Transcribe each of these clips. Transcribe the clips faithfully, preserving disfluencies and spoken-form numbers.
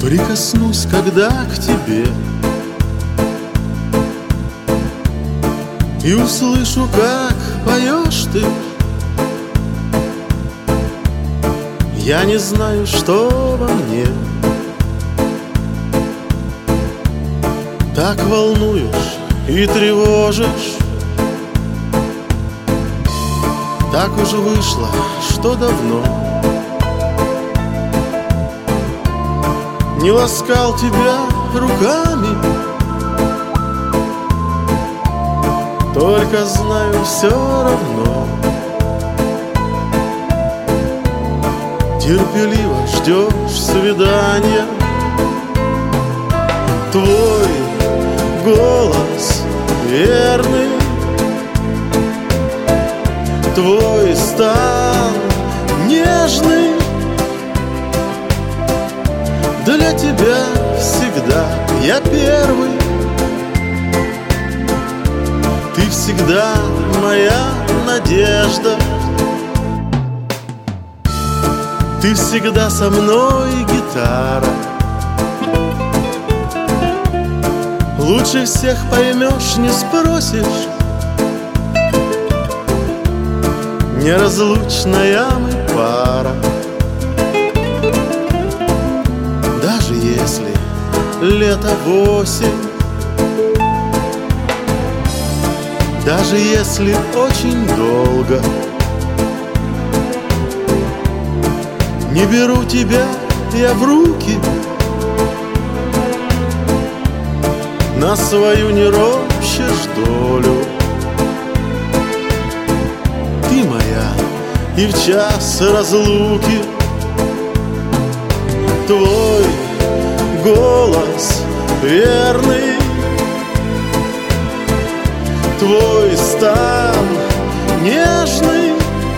прикоснусь, когда к тебе, и услышу, как поешь ты. Я не знаю, что во мне так волнуешь и тревожишь. Так уж вышло, что давно не ласкал тебя руками. Только знаю, все равно терпеливо ждешь свидания. Твой голос верный, твой стан нежный, для тебя всегда я первый. Ты всегда моя надежда. Ты всегда со мной, гитара. Лучше всех поймешь, не спросишь. Неразлучная мы пара. Даже если лето осень, даже если очень долго, не беру тебя я в руки, на свою не ропщешь долю. Ты моя и в час разлуки. Твой голос верный, твой стан нежный,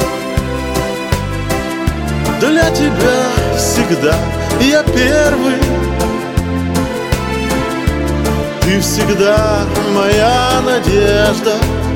для тебя всегда я первый. Ты всегда моя надежда.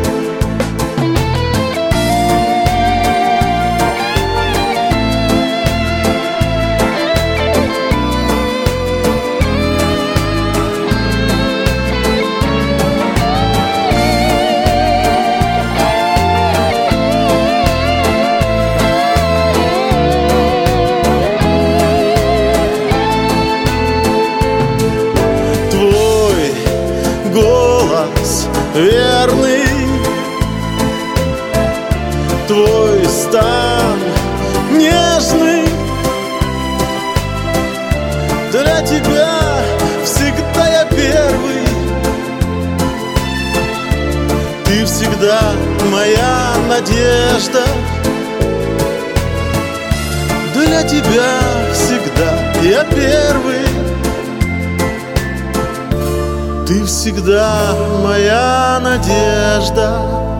Голос верный, твой стан нежный, для тебя всегда я первый. Ты всегда моя надежда. Для тебя всегда я первый. Ты всегда моя надежда.